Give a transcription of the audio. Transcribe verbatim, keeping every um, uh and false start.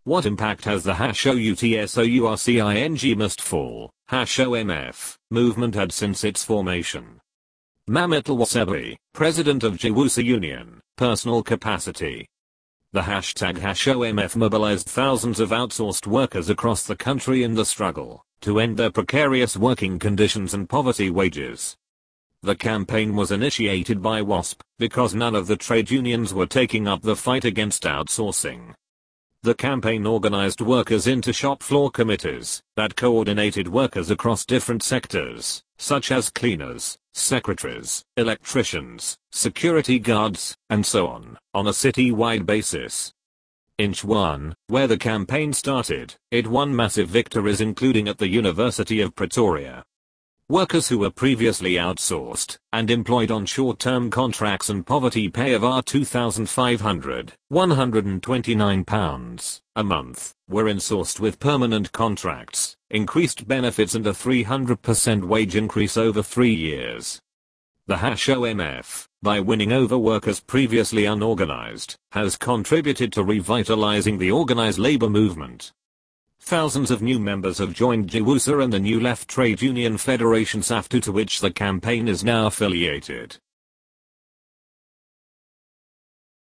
What impact has the hash O U T S O U R C I N G must fall, hash O M F, movement had since its formation? Mamit Alwasebi, president of Jawusa Union, personal capacity. The hashtag hash O M F mobilized thousands of outsourced workers across the country in the struggle to end their precarious working conditions and poverty wages. The campaign was initiated by WASP because none of the trade unions were taking up the fight against outsourcing. The campaign organized workers into shop floor committees that coordinated workers across different sectors, such as cleaners, secretaries, electricians, security guards, and so on, on a city-wide basis. In Chwan, where the campaign started, it won massive victories including at the University of Pretoria. Workers who were previously outsourced and employed on short-term contracts and poverty pay of two thousand five hundred, one hundred twenty-nine pounds a month were insourced with permanent contracts, increased benefits and a three hundred percent wage increase over three years. The hash O M F, by winning over workers previously unorganized, has contributed to revitalizing the organized labor movement. Thousands of new members have joined Jawusa and the new Left Trade Union Federation SAFTU, to which the campaign is now affiliated.